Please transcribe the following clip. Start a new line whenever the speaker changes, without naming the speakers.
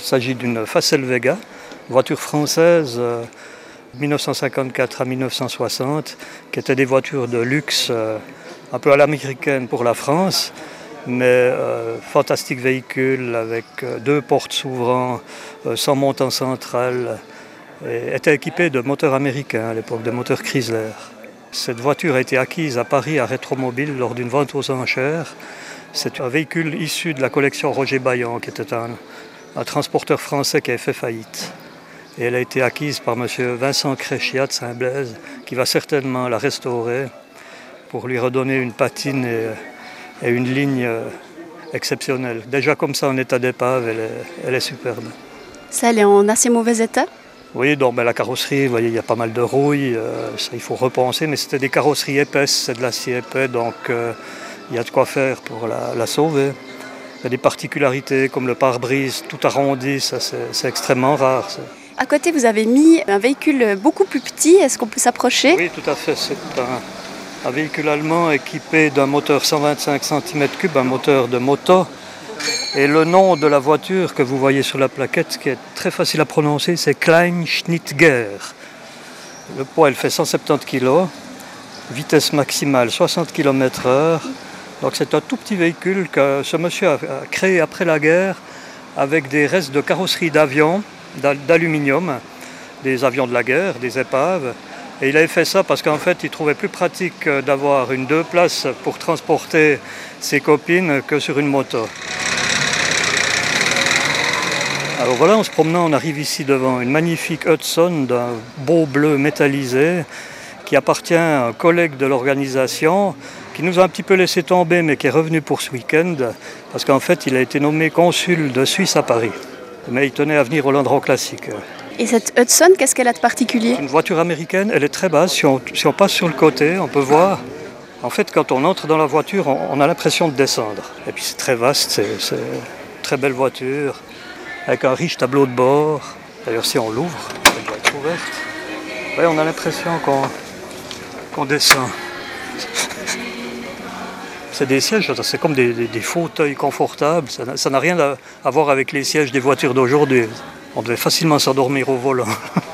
s'agit d'une Facel Vega, voiture française 1954 à 1960, qui étaient des voitures de luxe un peu à l'américaine pour la France, mais fantastique véhicule avec deux portes s'ouvrant, sans montant central, et était équipé de moteurs américains à l'époque, de moteurs Chrysler. Cette voiture a été acquise à Paris à Rétromobile lors d'une vente aux enchères. C'est un véhicule issu de la collection Roger Baillan, qui était un transporteur français qui avait fait faillite. Et elle a été acquise par M. Vincent Créchiat de Saint-Blaise, qui va certainement la restaurer pour lui redonner une patine et une ligne exceptionnelle. Déjà comme ça en état d'épave, elle est superbe.
Ça, elle est en assez mauvais état?
Oui, donc, la carrosserie, vous voyez, il y a pas mal de rouille, ça, il faut repenser, mais c'était des carrosseries épaisses, c'est de l'acier épais, donc il y a de quoi faire pour la sauver. Il y a des particularités comme le pare-brise tout arrondi, ça c'est extrêmement rare. Ça.
À côté, vous avez mis un véhicule beaucoup plus petit, est-ce qu'on peut s'approcher?
Oui, tout à fait, c'est un véhicule allemand équipé d'un moteur 125 cm3, un moteur de moto. Et le nom de la voiture que vous voyez sur la plaquette, qui est très facile à prononcer, c'est Kleinschnittger. Le poids, elle fait 170 kg, vitesse maximale 60 km/h. Donc c'est un tout petit véhicule que ce monsieur a créé après la guerre avec des restes de carrosserie d'avions, d'aluminium, des avions de la guerre, des épaves. Et il avait fait ça parce qu'en fait, il trouvait plus pratique d'avoir une 2 places pour transporter ses copines que sur une moto. Alors voilà, en se promenant, on arrive ici devant une magnifique Hudson d'un beau bleu métallisé qui appartient à un collègue de l'organisation qui nous a un petit peu laissé tomber mais qui est revenu pour ce week-end parce qu'en fait, il a été nommé consul de Suisse à Paris. Mais il tenait à venir au Land Rover Classic.
Et cette Hudson, qu'est-ce qu'elle a de particulier?
Une voiture américaine, elle est très basse. Si on passe sur le côté, on peut voir. En fait, quand on entre dans la voiture, on a l'impression de descendre. Et puis c'est très vaste, c'est une très belle voiture. Avec un riche tableau de bord. D'ailleurs, si on l'ouvre, elle doit être ouverte. Ouais, on a l'impression qu'on descend. C'est des sièges, c'est comme des fauteuils confortables. Ça n'a rien à voir avec les sièges des voitures d'aujourd'hui. On devait facilement s'endormir au volant.